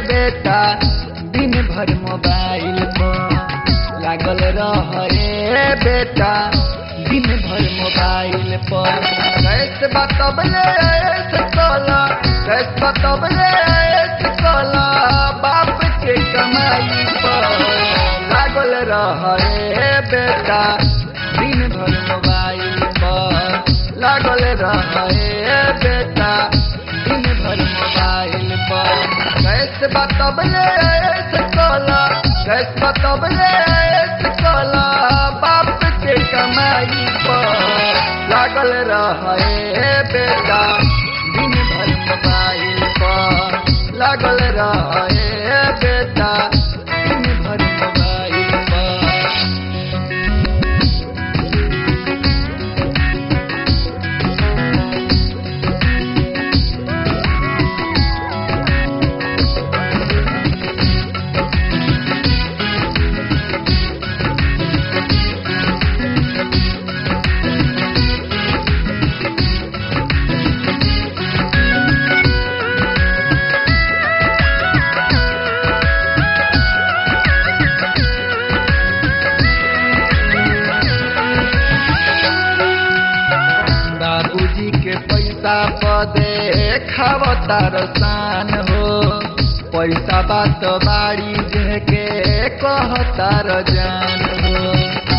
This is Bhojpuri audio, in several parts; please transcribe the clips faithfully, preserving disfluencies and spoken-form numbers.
बेटा दिन भर मोबाइल पर लागल रहे बेटा दिन भर मोबाइल पर कैसे बतबले ऐसे कला कैसे बतबले ऐसे कला बाप के कमाई पर लागल रहे बेटा दिन भर मोबाइल पर लागल रहे बेटा दिन भर मोबाइल पर कैसे बतबले ऐसे कला कैसे बतबले ऐसे कला बाप के कमाई पर लागल रहे बेटा दिन भर मोबाइल पर लागल रहे बेटा दिन भर मोबाइल पर। बाबूजी के पैसा पदे खावतार शान हो पैसा बात बाड़ी जेके कहतार जान हो।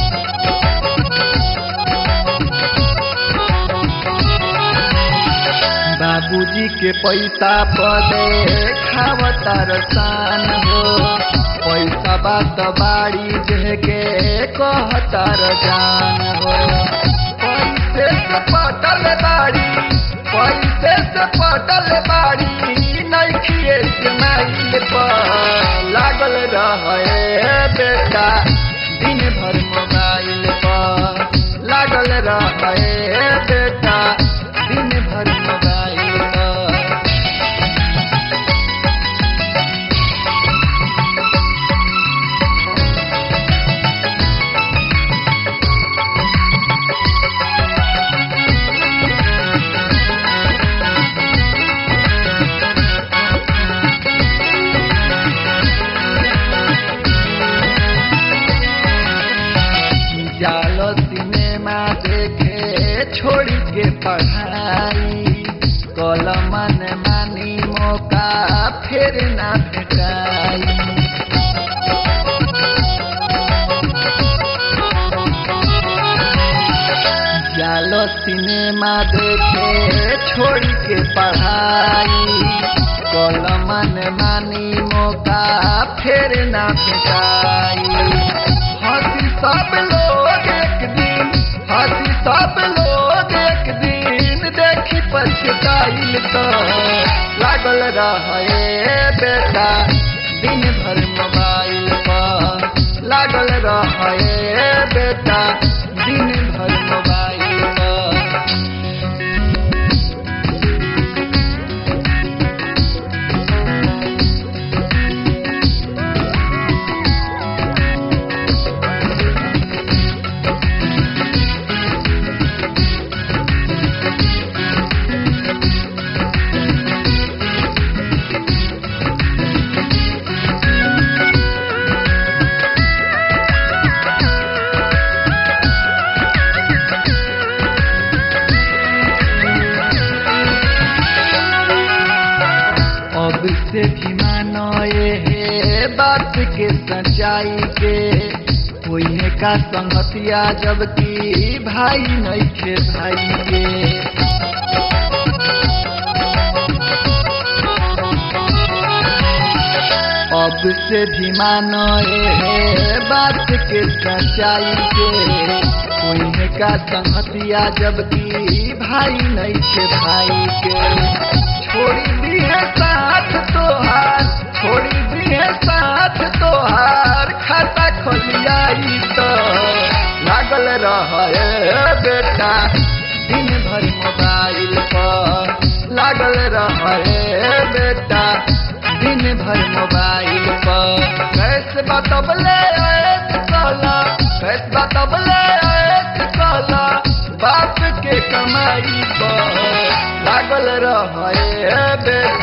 बाबूजी के पैसा पदे खावतार शान हो पैसा बात बाड़ी जेके कहतार जान हो। पैसे से पटल बाड़ी पैसे से पटल बाड़ी नइखिए स्माइल पर लागल रहे बेटा दिन भर मोबाइल पर लागल रहे बेटा दिन भर मोबाइल पर। जालो सिनेमा देखे छोड़ी के पढ़ाई कल मन मानी मौका फिर ना भेटाई। जालो सिनेमा देखे छोड़ी के पढ़ाई कल मन मानी मौका फिर ना भेटाई। हंसी सब लोग एक दिन हंसी सब लोग एक दिन देखी पछताइल तो लागल रहे बेटा दिन भर मोबाइल पर लागल रहे बेटा दिन भर मोबाइल पर। अब से भी मानो ये बात के सच्चाई के कोई का संगतिया जबकि भाई नहीं थे भाई के। अब से भी मानो ये बात के सच्चाई के कोई का संगतिया जबकि भाई नहीं थे भाई के। छोड़ी दी है साथ तोहार छोड़ी दी है साथ तोहार खाता खोलियाई तो लागल रहे बेटा दिन भर मोबाइल पर लागल रहे बेटा दिन भर मोबाइल पर। कैसे बतबले ऐसे कला कैसे बतबले ऐसे कला बाप के कमाई पर लागल रहे बेटा